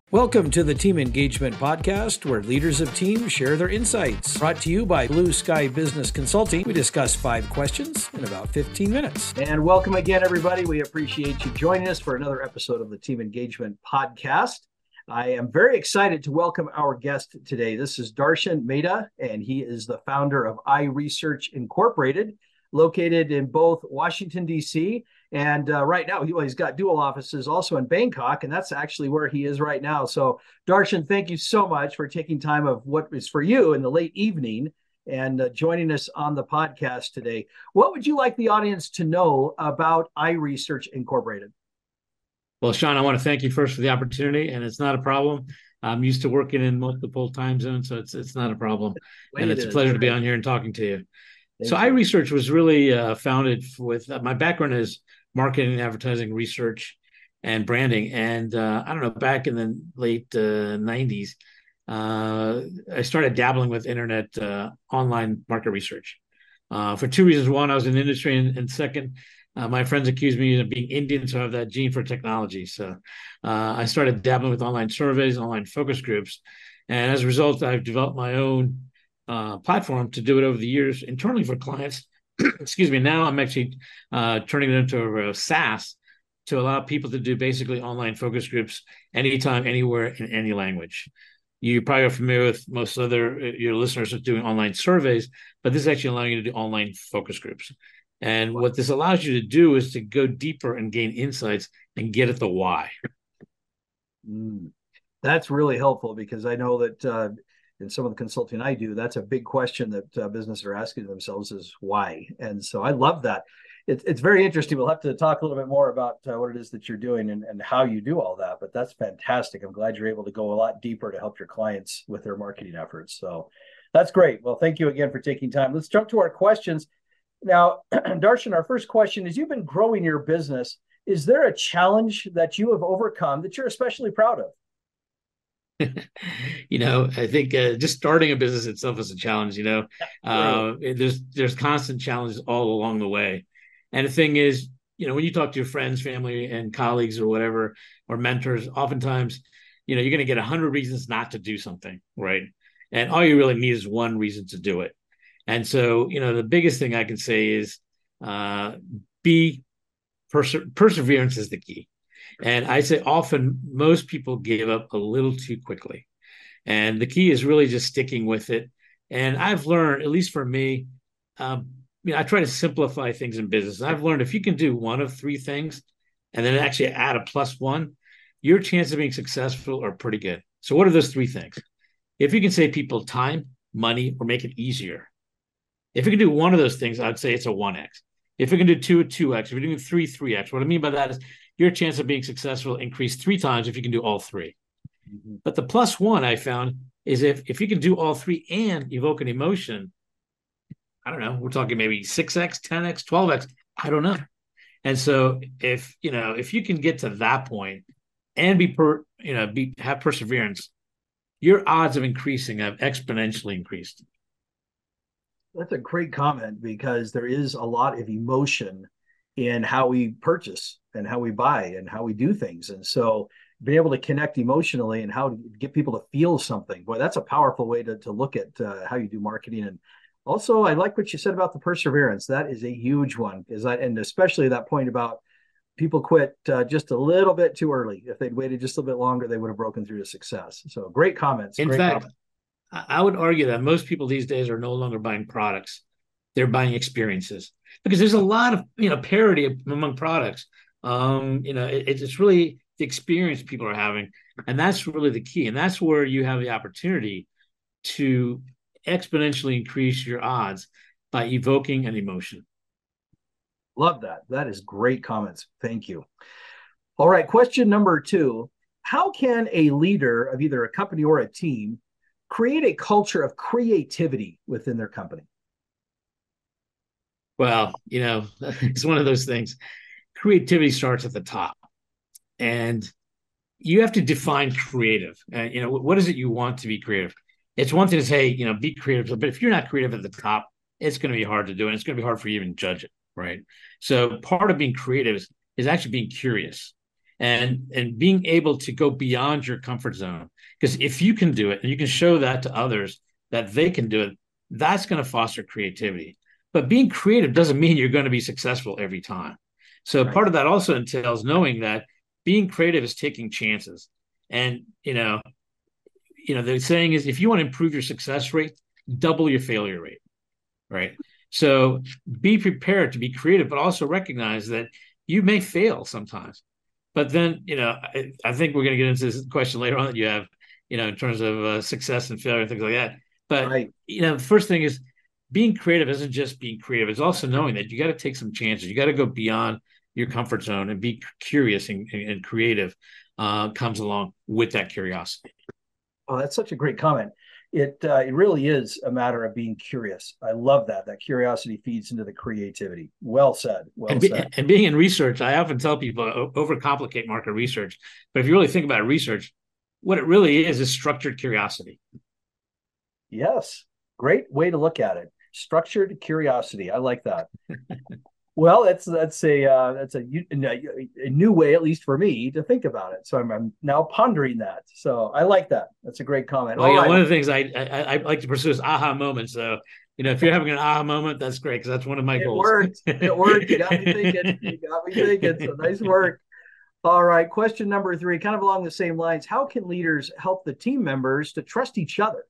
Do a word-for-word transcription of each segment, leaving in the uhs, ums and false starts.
Welcome to the Team Engagement Podcast, where leaders of teams share their insights. Brought to you by Blue Sky Business Consulting. We discuss five questions in about fifteen minutes. And welcome again, everybody. We appreciate you joining us for another episode of the Team Engagement Podcast. I am very excited to welcome our guest today. This is Darshan Mehta, and he is the founder of iResearch Incorporated, located in both Washington, D C, and uh, right now he, well, he's got dual offices also in Bangkok, and that's actually where he is right now. So Darshan, thank you so much for taking time of what is for you in the late evening and uh, joining us on the podcast today. What would you like the audience to know about iResearch Incorporated? Well, Sean, I want to thank you first for the opportunity, and it's not a problem. I'm used to working in multiple time zones, so it's it's not a problem. Wait, and it's a pleasure to be on here and talking to you. Thank so you. iResearch was really uh, founded with, uh, my background is marketing, advertising, research, and branding. And uh, I don't know, back in the late uh, nineties, uh, I started dabbling with internet uh, online market research uh, for two reasons. One, I was in the industry, and, and second, uh, my friends accused me of being Indian, so I have that gene for technology. So uh, I started dabbling with online surveys, online focus groups. And as a result, I've developed my own Uh, platform to do it over the years internally for clients. Excuse me. Now I'm actually uh, turning it into a, a SaaS to allow people to do basically online focus groups anytime, anywhere, in any language. You probably are familiar with most other your listeners are doing online surveys, but this is actually allowing you to do online focus groups. And what this allows you to do is to go deeper and gain insights and get at the why. Mm, that's really helpful, because I know that uh, in some of the consulting I do, that's a big question that uh, businesses are asking themselves is why. And so I love that. It, it's very interesting. We'll have to talk a little bit more about uh, what it is that you're doing and, and how you do all that. But that's fantastic. I'm glad you're able to go a lot deeper to help your clients with their marketing efforts. So that's great. Well, thank you again for taking time. Let's jump to our questions. Now, Darshan, our first question is, you've been growing your business. Is there a challenge that you have overcome that you're especially proud of? You know, I think uh, just starting a business itself is a challenge. You know, uh, there's there's constant challenges all along the way. And the thing is, you know, when you talk to your friends, family, and colleagues or whatever, or mentors, oftentimes, you know, you're going to get a hundred reasons not to do something, right? And all you really need is one reason to do it. And so, you know, the biggest thing I can say is uh, be perse- perseverance is the key. And I say often most people give up a little too quickly. And the key is really just sticking with it. And I've learned, at least for me, um, you know, I try to simplify things in business. I've learned if you can do one of three things and then actually add a plus one, your chances of being successful are pretty good. So what are those three things? If you can save people time, money, or make it easier. If you can do one of those things, I'd say it's a one X. If you can do two, two X. If you're doing three, three X. What I mean by that is your chance of being successful increase three times if you can do all three. Mm-hmm. But the plus one I found is if, if you can do all three and evoke an emotion, I don't know, we're talking maybe six X, ten X, twelve X, I don't know. And so if, you know, if you can get to that point and be, per, you know, be have perseverance, your odds of increasing have exponentially increased. That's a great comment, because there is a lot of emotion in how we purchase and how we buy and how we do things. And so being able to connect emotionally and how to get people to feel something, boy, that's a powerful way to, to look at uh, how you do marketing. And also, I like what you said about the perseverance. That is a huge one, is that, and especially that point about people quit uh, just a little bit too early. If they'd waited just a little bit longer, they would have broken through to success. So great comments. In great fact, comments. I would argue that most people these days are no longer buying products. They're buying experiences, because there's a lot of, you know, parity among products. Um, you know, it, it's really the experience people are having. And that's really the key. And that's where you have the opportunity to exponentially increase your odds by evoking an emotion. Love that. That is great comments. Thank you. All right. Question number two. How can a leader of either a company or a team create a culture of creativity within their company? Well, you know, it's one of those things. Creativity starts at the top, and you have to define creative. Uh, you know, what is it you want to be creative? It's one thing to say, you know, be creative, but if you're not creative at the top, it's going to be hard to do, and it's going to be hard for you to even judge it, right? So part of being creative is, is actually being curious. and and being able to go beyond your comfort zone. Because if you can do it and you can show that to others that they can do it, that's going to foster creativity. But being creative doesn't mean you're going to be successful every time. So Right. part of that also entails knowing that being creative is taking chances. And, you know, you know, the saying is, if you want to improve your success rate, double your failure rate, right? So be prepared to be creative, but also recognize that you may fail sometimes. But then, you know, I, I think we're going to get into this question later on that you have, you know, in terms of uh, success and failure and things like that. But, Right. you know, the first thing is being creative isn't just being creative. It's also knowing that you got to take some chances. You got to go beyond your comfort zone and be curious and, and creative uh, comes along with that curiosity. Oh, that's such a great comment. It uh, it really is a matter of being curious. I love that. That curiosity feeds into the creativity. Well said. Well And, be, said. and being in research, I often tell people overcomplicate market research. But if you really think about research, what it really is is structured curiosity. Yes. Great way to look at it. Structured curiosity. I like that. Well, that's that's a uh, that's a, a new way, at least for me, to think about it. So I'm, I'm now pondering that. So I like that. That's a great comment. Well, you know, right. one of the things I, I I like to pursue is aha moments. So, you know, if you're having an aha moment, that's great because that's one of my it goals. Worked. It worked. You got me thinking. You got me thinking. So nice work. All right. Question number three, kind of along the same lines. How can leaders help the team members to trust each other?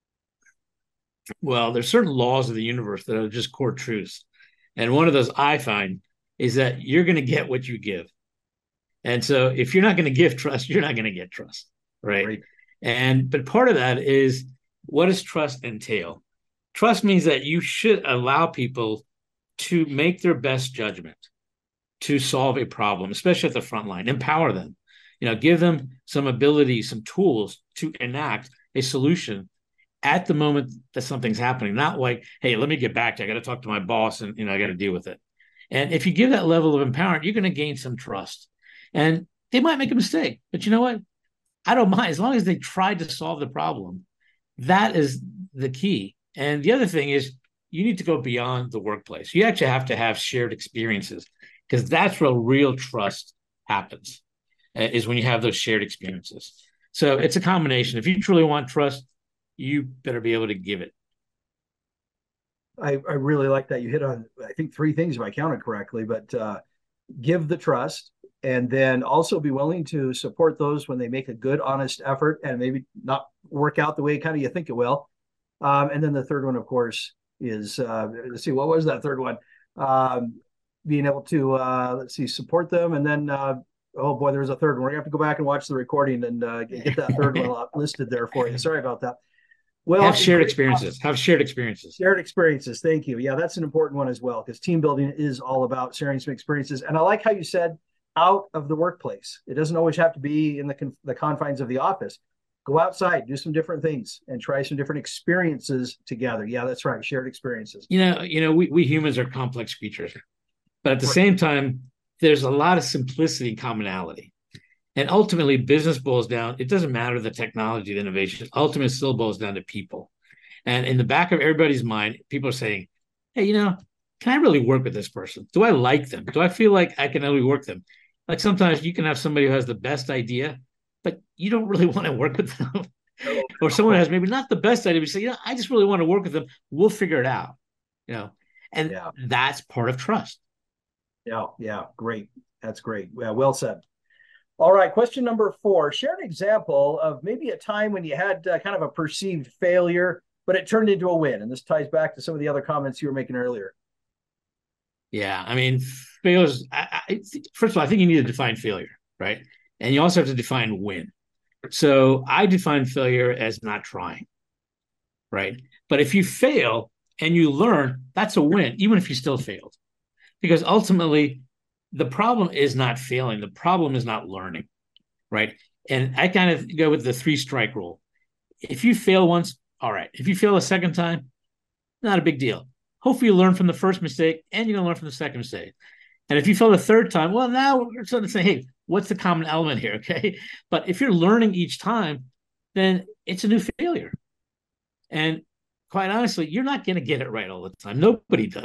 Well, there's certain laws of the universe that are just core truths. And one of those I find is that you're going to get what you give. And so if you're not going to give trust, you're not going to get trust. Right? right. And but part of that is, what does trust entail? Trust means that you should allow people to make their best judgment to solve a problem, especially at the front line. Empower them. You know, give them some ability, some tools to enact a solution at the moment that something's happening, not like, hey, let me get back to you. I got to talk to my boss and, you know, I got to deal with it. And if you give that level of empowerment, you're going to gain some trust. And they might make a mistake, but you know what? I don't mind as long as they tried to solve the problem. That is the key. And the other thing is you need to go beyond the workplace. You actually have to have shared experiences because that's where real trust happens, uh, is when you have those shared experiences. So it's a combination. If you truly want trust, you better be able to give it. I, I really like that. You hit on, I think, three things if I counted correctly, but uh, give the trust and then also be willing to support those when they make a good, honest effort and maybe not work out the way kind of you think it will. Um, and then the third one, of course, is, uh, let's see, what was that third one? Um, being able to, uh, let's see, support them. And then, uh, oh boy, there was a third one. We're going to have to go back and watch the recording and uh, get that third one listed there for you. Sorry about that. Well, have shared experiences. Have shared experiences. Shared experiences. Thank you. Yeah, that's an important one as well because team building is all about sharing some experiences. And I like how you said out of the workplace. It doesn't always have to be in the con- the confines of the office. Go outside, do some different things, and try some different experiences together. Yeah, that's right. Shared experiences. You know, you know, we we humans are complex creatures, but at the same time, there's a lot of simplicity and commonality. And ultimately, business boils down, it doesn't matter the technology, the innovation, ultimately still boils down to people. And in the back of everybody's mind, people are saying, hey, you know, can I really work with this person? Do I like them? Do I feel like I can really work them? Like sometimes you can have somebody who has the best idea, but you don't really want to work with them. Or someone has maybe not the best idea, but you say, you know, I just really want to work with them. We'll figure it out. You know, and yeah. That's part of trust. Yeah, yeah, great. That's great. Yeah, well said. All right, question number four. Share an example of maybe a time when you had uh, kind of a perceived failure, but it turned into a win. And this ties back to some of the other comments you were making earlier. Yeah, I mean, failures. I, I, first of all, I think you need to define failure, right? And you also have to define win. So I define failure as not trying, right? But if you fail and you learn, that's a win, even if you still failed. Because ultimately, the problem is not failing. The problem is not learning, right? And I kind of go with the three strike rule. If you fail once, all right. If you fail a second time, not a big deal. Hopefully you learn from the first mistake and you're going to learn from the second mistake. And if you fail the third time, well, now we're starting to say, hey, what's the common element here, okay? But if you're learning each time, then it's a new failure. And quite honestly, you're not going to get it right all the time. Nobody does.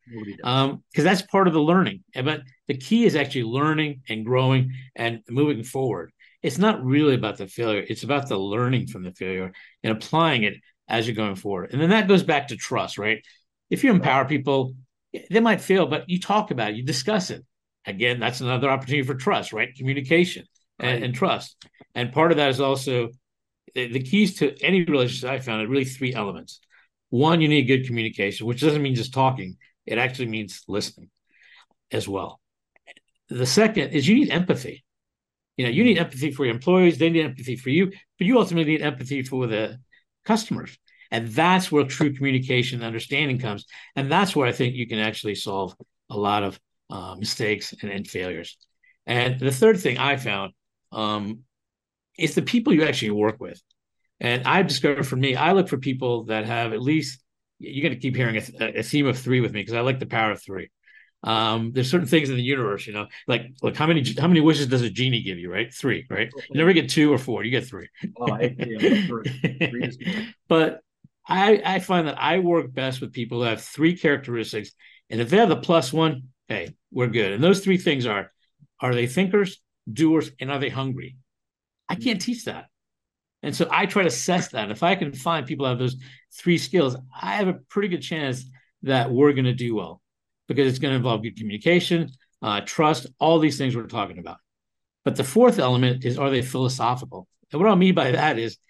Nobody does. Um, because that's part of the learning. But the key is actually learning and growing and moving forward. It's not really about the failure. It's about the learning from the failure and applying it as you're going forward. And then that goes back to trust, right? If you empower people, they might fail, but you talk about it, you discuss it. Again, that's another opportunity for trust, right? Communication and, Right. and trust. And part of that is also the, the keys to any relationship I found are really three elements. One, you need good communication, which doesn't mean just talking. It actually means listening as well. The second is you need empathy. You know, you need empathy for your employees. They need empathy for you, but you ultimately need empathy for the customers. And that's where true communication and understanding comes. And that's where I think you can actually solve a lot of uh, mistakes and, and failures. And the third thing I found um, is the people you actually work with. And I've discovered for me, I look for people that have at least, you're going to keep hearing a, a theme of three with me because I like the power of three. Um, there's certain things in the universe, you know, like, look, how many, how many wishes does a genie give you, right? Three, right? You never get two or four, you get three. Oh, I, yeah, three. Three is good. But I, I find that I work best with people who have three characteristics. And if they have the plus one, hey, we're good. And those three things are, are they thinkers, doers, and are they hungry? I can't teach that. And so I try to assess that. If I can find people who have those three skills, I have a pretty good chance that we're going to do well because it's going to involve good communication, uh, trust, all these things we're talking about. But the fourth element is, are they philosophical? And what I mean by that is,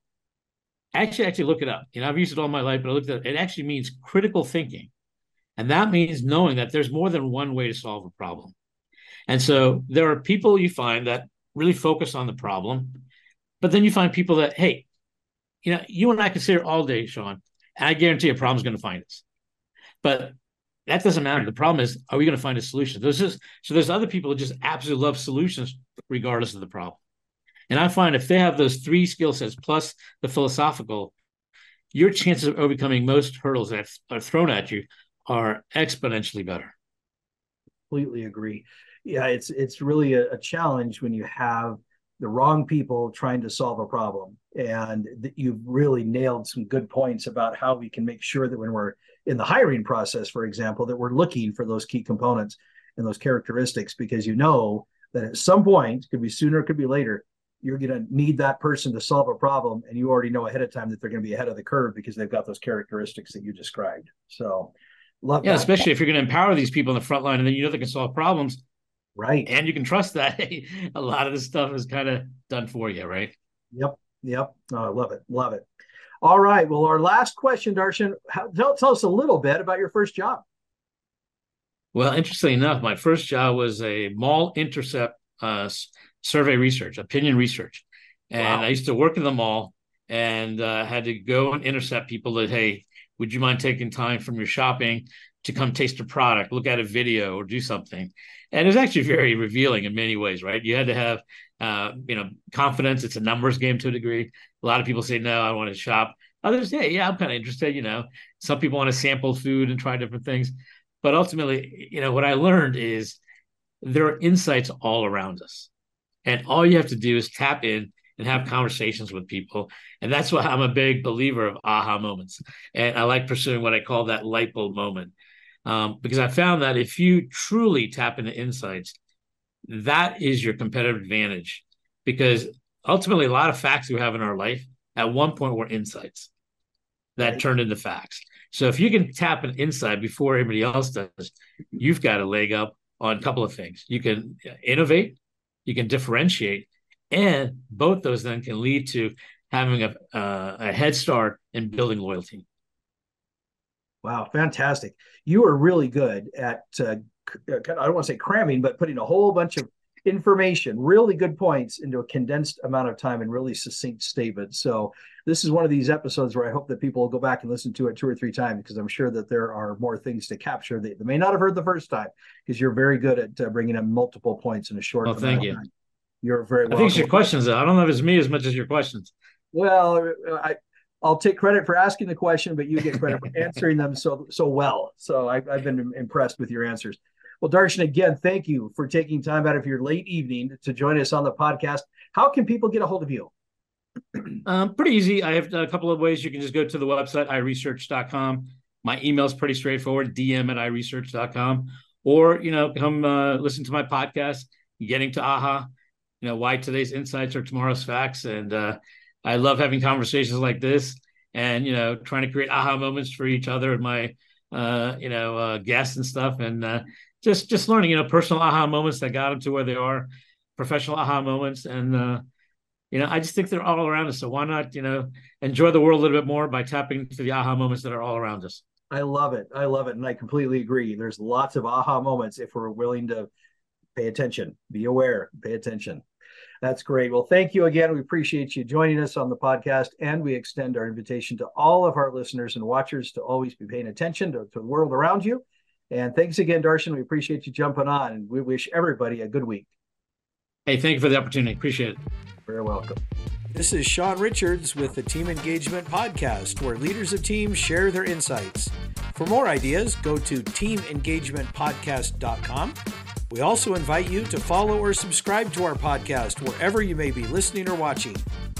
actually, actually look it up. You know, I've used it all my life, but I looked at it. It actually means critical thinking. And that means knowing that there's more than one way to solve a problem. And so there are people you find that really focus on the problem. But then you find people that, hey, you know, you and I can sit here all day, Sean, and I guarantee a problem's going to find us. But that doesn't matter. The problem is, are we going to find a solution? There's just, so there's other people who just absolutely love solutions regardless of the problem. And I find if they have those three skill sets plus the philosophical, your chances of overcoming most hurdles that are thrown at you are exponentially better. Completely agree. Yeah, it's it's really a, a challenge when you have the wrong people trying to solve a problem. And th- you've really nailed some good points about how we can make sure that when we're in the hiring process, for example, that we're looking for those key components and those characteristics, because you know that at some point, could be sooner, could be later, you're going to need that person to solve a problem. And you already know ahead of time that they're going to be ahead of the curve because they've got those characteristics that you described. So love yeah, that. Especially if you're going to empower these people in the front line and then you know they can solve problems. Right. And you can trust that a lot of this stuff is kind of done for you, right? Yep. Yep. Oh, I love it. Love it. All right. Well, our last question, Darshan, how, tell, tell us a little bit about your first job. Well, interestingly enough, my first job was a mall intercept uh, survey research, opinion research. And Wow. I used to work in the mall and uh, had to go and intercept people that, hey, would you mind taking time from your shopping to come taste a product, look at a video, or do something? And it was actually very revealing in many ways, right? You had to have, uh, you know, confidence. It's a numbers game to a degree. A lot of people say, no, I want to shop. Others, yeah, yeah, I'm kind of interested, you know. Some people want to sample food and try different things. But ultimately, you know, what I learned is there are insights all around us. And all you have to do is tap in and have conversations with people. And that's why I'm a big believer of aha moments. And I like pursuing what I call that light bulb moment. Um, because I found that if you truly tap into insights, that is your competitive advantage. Because ultimately, a lot of facts we have in our life at one point were insights that Right. turned into facts. So if you can tap an insight before everybody else does, you've got a leg up on a couple of things. You can innovate, you can differentiate, and both those then can lead to having a, uh, a head start in building loyalty. Wow, fantastic. You are really good at, uh, I don't want to say cramming, but putting a whole bunch of information, really good points into a condensed amount of time and really succinct statements. So this is one of these episodes where I hope that people will go back and listen to it two or three times, because I'm sure that there are more things to capture that they may not have heard the first time, because you're very good at uh, bringing up multiple points in a short Oh, amount thank of you. time. You're very I welcome. think it's your questions, though. I don't know if it's me as much as your questions. Well, I, I'll take credit for asking the question, but you get credit for answering them so so well. So I, I've been impressed with your answers. Well, Darshan, again, thank you for taking time out of your late evening to join us on the podcast. How can people get a hold of you? Um, pretty easy. I have a couple of ways. You can just go to the website, i research dot com. My email is pretty straightforward, D M at i research dot com. Or, you know, come uh, listen to my podcast, Getting to AHA, you know, why today's insights are tomorrow's facts. And uh, I love having conversations like this and, you know, trying to create aha moments for each other and my, uh, you know, uh, guests and stuff. And uh, just, just learning, you know, personal aha moments that got them to where they are, professional aha moments. And, uh, you know, I just think they're all around us. So why not, you know, enjoy the world a little bit more by tapping into the aha moments that are all around us. I love it. I love it. And I completely agree. There's lots of aha moments if we're willing to pay attention, be aware, pay attention. That's great. Well, thank you again. We appreciate you joining us on the podcast, and we extend our invitation to all of our listeners and watchers to always be paying attention to, to the world around you. And thanks again, Darshan. We appreciate you jumping on, and we wish everybody a good week. Hey, thank you for the opportunity. Appreciate it. Very welcome. This is Sean Richards with the Team Engagement Podcast, where leaders of teams share their insights. For more ideas, go to team engagement podcast dot com. We also invite you to follow or subscribe to our podcast wherever you may be listening or watching.